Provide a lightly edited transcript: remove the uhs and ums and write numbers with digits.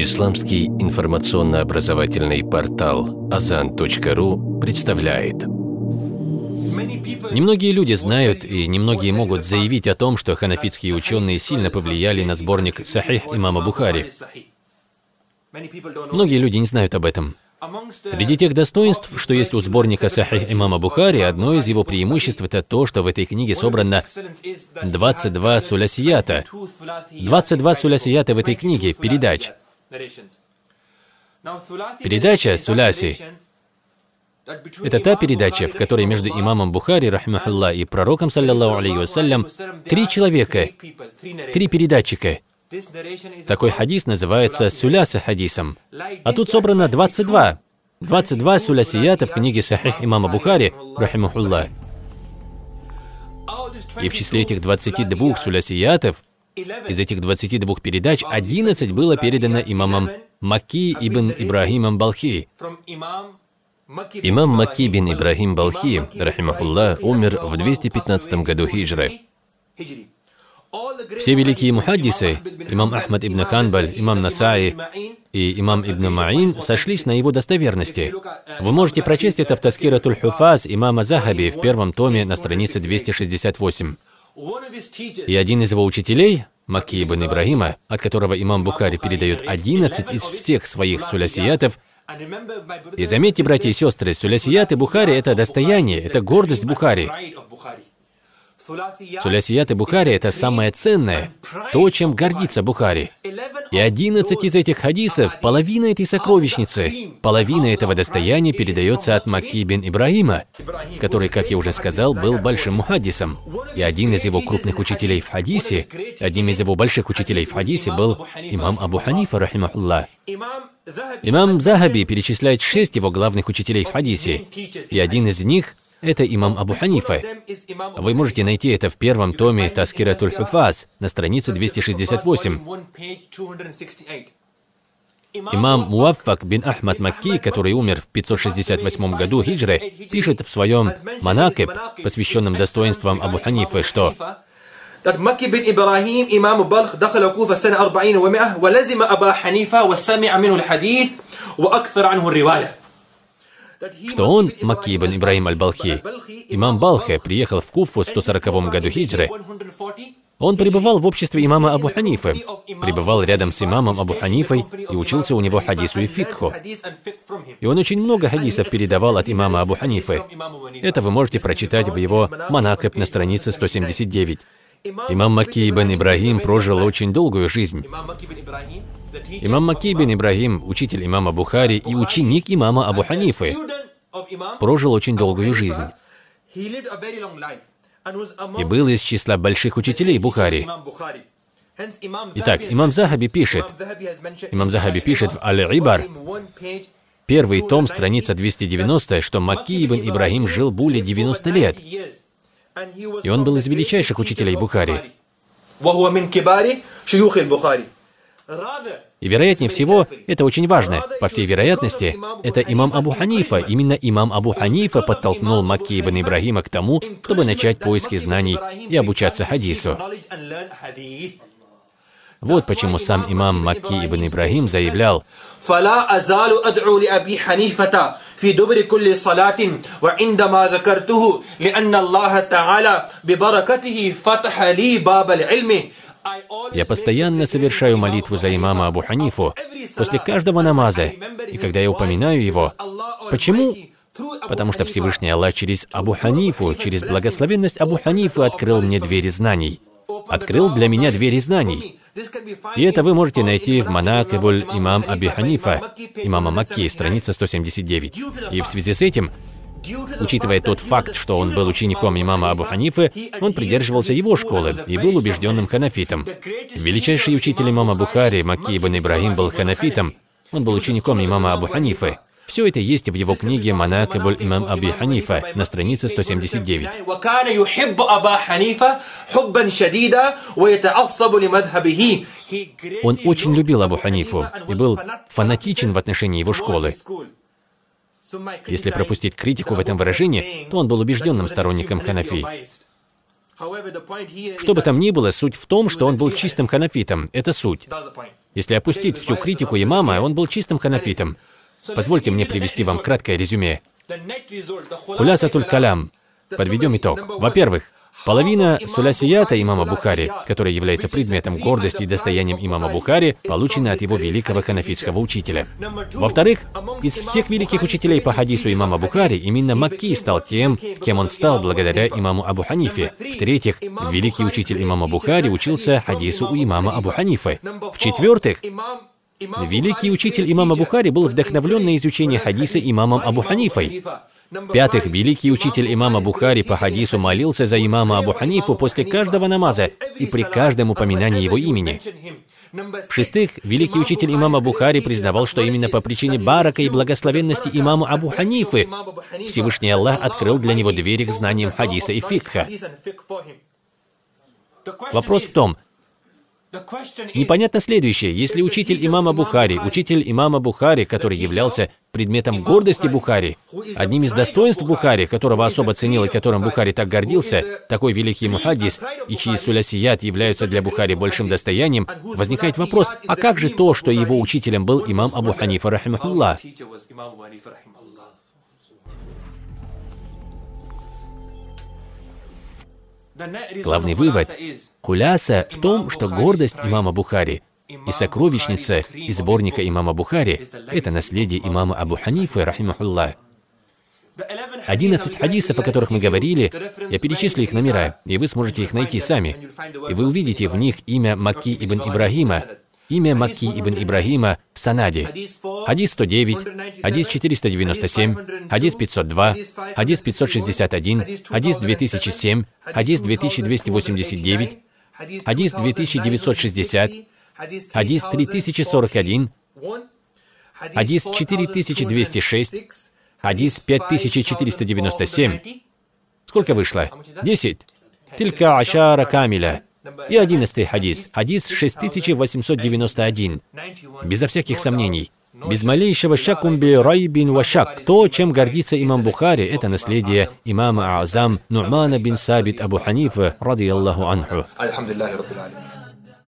Исламский информационно-образовательный портал Azan.ru представляет. Немногие люди знают и немногие могут заявить о том, что ханафитские ученые сильно повлияли на сборник Сахих имама Бухари. Многие люди не знают об этом. Среди тех достоинств, что есть у сборника Сахих имама Бухари, одно из его преимуществ – это то, что в этой книге собрано 22 сулясията. 22 сулясията в этой книге, передач. Передача суляси – это та передача, в которой между имамом Бухари, рахмахуллах, и пророком, саллаллаху алейхи вассалям, 3 человека, 3 передатчика. Такой хадис называется суляса хадисом. А тут собрано 22 сулясията в книге Сахих имама Бухари, рахимахуллах. И в числе этих 22 сулясиятов, из этих 22 передач, 11 было передано имамом Макки ибн Ибрахимом Балхи. Имам Макки ибн Ибрахим Балхи, рахимахуллах, умер в 215 году хиджры. Все великие мухаддисы, имам Ахмад ибн Ханбаль, имам Насаи и имам ибн Маин, сошлись на его достоверности. Вы можете прочесть это в Тазкиратуль Хуфаз имама Захаби в первом томе на странице 268. И один из его учителей, Макки ибн Ибрахима, от которого имам Бухари передает 11 из всех своих сулясиятов. И заметьте, братья и сестры, сулясияты Бухари – это достояние, это гордость Бухари. Сулясияты Бухари – это самое ценное, то, чем гордится Бухари. И 11 из этих хадисов, половина этой сокровищницы, половина этого достояния передается от Макки ибн Ибрахима, который, как я уже сказал, был большим мухаддисом. И один из его крупных учителей в хадисе, одним из его больших учителей в хадисе был имам Абу Ханифа, рахимахуллах. Имам Захаби перечисляет 6 его главных учителей в хадисе, и один из них – это имам Абу Ханифа. Вы можете найти это в первом томе Тазкиратуль Хуфаз на странице 268. Имам Муаффак бин Ахмад Макки, который умер в 568 году хиджры, пишет в своем Манакиб, посвященном достоинствам Абу Ханифы, что Макки бин Ибрахим, имам Балх, дахала Куфа сана 40 wa 100, wa lazima Аба Ханифа, wa сами'a минху аль-хадис, wa акthар анху ар-ривая. Что он, Макки ибн Ибрахим аль-Балхи, имам Балха, приехал в Куфу в 140 году хиджры. Он пребывал в обществе имама Абу Ханифы, пребывал рядом с имамом Абу Ханифой и учился у него хадису и фикху. И он очень много хадисов передавал от имама Абу Ханифы. Это вы можете прочитать в его Манакиб на странице 179. Имам Макки ибн Ибрахим прожил очень долгую жизнь. Имам Макки ибн Ибрахим, учитель имама Бухари и ученик имама Абу Ханифы, прожил очень долгую жизнь. И был из числа больших учителей Бухари. Итак, имам Захаби пишет в Аль-Ибар, первый том, страница 290, что Макки ибн Ибрахим жил более 90 лет. И он был из величайших учителей Бухари. И вероятнее всего, это очень важно. По всей вероятности, это имам Абу Ханифа. Именно имам Абу Ханифа подтолкнул Макки ибн Ибрахима к тому, чтобы начать поиски знаний и обучаться хадису. Вот почему сам имам Макки ибн Ибрахим заявлял: فلا أزال أدعو لأبي حنيفة في دبر كل صلاة وعندما ذكرته لأن الله تعالى ببركته فتح لي باب العلم. Я постоянно совершаю молитву за имама Абу Ханифу после каждого намаза, и когда я упоминаю его. Почему? Потому что Всевышний Аллах через Абу Ханифу, через благословенность Абу Ханифы открыл мне двери знаний. Открыл для меня двери знаний. И это вы можете найти в Манакибуль имам Аби Ханифа, имама Макки, страница 179. И в связи с этим, учитывая тот факт, что он был учеником имама Абу Ханифы, он придерживался его школы и был убежденным ханафитом. Величайший учитель имама Бухари, Макки ибн Ибрахим, был ханафитом. Он был учеником имама Абу Ханифы. Все это есть в его книге «Манакибуль имам Аби Ханифа» на странице 179. Он очень любил Абу Ханифу и был фанатичен в отношении его школы. Если пропустить критику в этом выражении, то он был убежденным сторонником ханафи. Что бы там ни было, суть в том, что он был чистым ханафитом. Это суть. Если опустить всю критику имама, он был чистым ханафитом. Позвольте мне привести вам краткое резюме. Хулясатуль калям. Подведем итог. Во-первых, половина сулясията имама Бухари, которая является предметом гордости и достоянием имама Бухари, получена от его великого ханафитского учителя. Во-вторых, из всех великих учителей по хадису имама Бухари, именно Макки стал тем, кем он стал благодаря имаму Абу Ханифе. В-третьих, великий учитель имама Бухари учился хадису у имама Абу Ханифы. В-четвертых, великий учитель имама Бухари был вдохновлен на изучение хадиса имамом Абу Ханифой. В-пятых, великий учитель имама Бухари по хадису молился за имама Абу Ханифу после каждого намаза и при каждом упоминании его имени. В-шестых, великий учитель имама Бухари признавал, что именно по причине барака и благословенности имама Абу Ханифы Всевышний Аллах открыл для него двери к знаниям хадиса и фикха. Вопрос в том, непонятно следующее. Если учитель имама Бухари, который являлся предметом гордости Бухари, одним из достоинств Бухари, которого особо ценил и которым Бухари так гордился, такой великий мухаддис, и чьи сулясият являются для Бухари большим достоянием, возникает вопрос, а как же то, что его учителем был имам Абу Ханифа, рахимахуллах? Главный вывод хуляса в том, что гордость имама Бухари и сокровищница из сборника имама Бухари – это наследие имама Абу Ханифы, рахимахуллах. 11 хадисов, о которых мы говорили, я перечислю их номера, и вы сможете их найти сами. И вы увидите в них имя Макки ибн Ибрахима, в санаде. Хадис 109, хадис 497, хадис 502, хадис 561, хадис 2007, хадис 2289, хадис 2960, хадис 3041, хадис 4206, хадис 5497. Сколько вышло? 10. Тилька ашара камиля. И 11-й хадис. Хадис 6891. Безо всяких сомнений. Без малейшего шакумби райбин вашак. То, чем гордится имам Бухари, это наследие имама Азам Ну'мана бин Сабит Абу Ханифа, ради Аллаху анху.